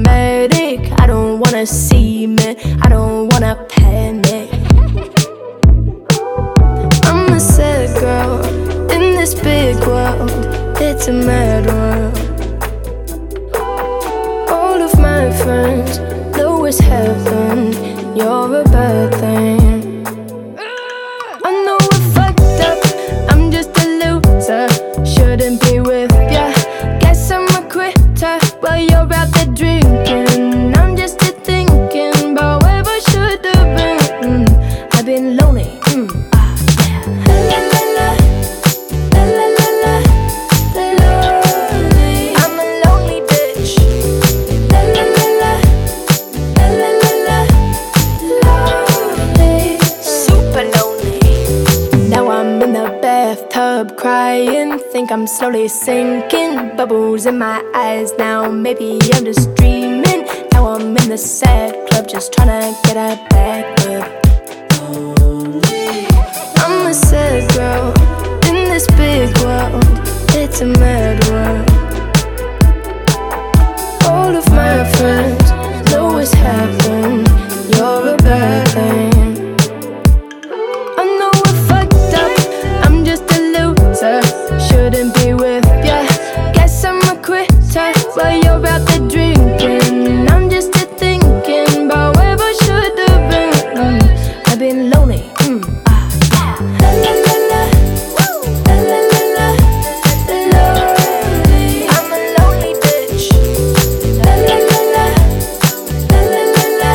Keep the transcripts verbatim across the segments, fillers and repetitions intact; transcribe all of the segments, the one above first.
dramatic. I don't wanna see me, I don't wanna panic. I'm a sad girl in this big world, it's a mad world. All of my friends know it's heaven, you're a bad thing. I know I fucked up, I'm just a loser, shouldn't be with ya. Guess I'm a quitter while you're out there drinking. I'm just here thinking about where I should have been. mm, I've been lonely. mm, ah, yeah. La, la, la, la, la, la, la, la, lonely. I'm a lonely bitch. La, la, la, la, la, la, la, la, lonely. Super lonely. Now I'm in the bathtub crying, think I'm slowly sinking. Bubbles in my eyes now, maybe I'm just dreaming. Now I'm in the sad club, just tryna get a back up. I'm a sad girl in this big world, it's a mad world. All of my friends know it's happened, you're a bad thing. I know I fucked up, I'm just a loser, shouldn't be with ya. Guess I'm a quitter while you're out there drinking. I'm just here thinking about where I should have been. mm, I've been lonely. mm, ah, yeah. La, la, la, la. La, la, la, la. Lonely. I'm a lonely bitch. La, la, la, la. La, la, la, la.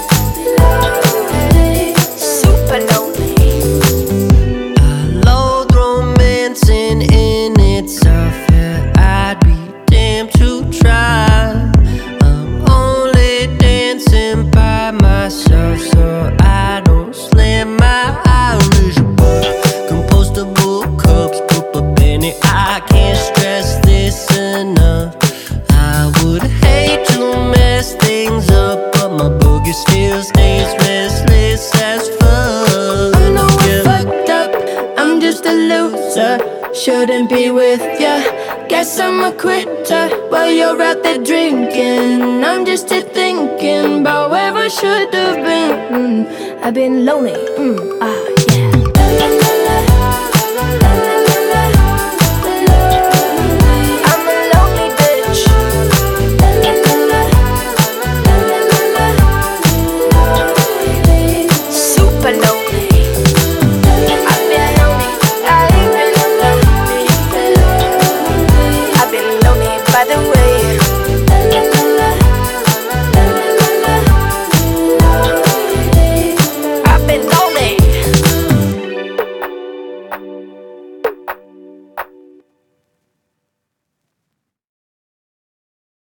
Lonely. Super lonely. I loathe romancing in itself, yeah, I'd be damned to try. I'm only dancing by myself, so I don't slam my Irish bar. Compostable cups, put a penny, I can't stress this enough. I would hate to mess things up, but my boogie still stays restless as fuck. I know I Yeah. fucked up, I'm just a loser, shouldn't be with ya. Guess I'm a quitter while you're out there drinking. I'm just here thinking about where I should have been. mm, I've been lonely. mm, ah,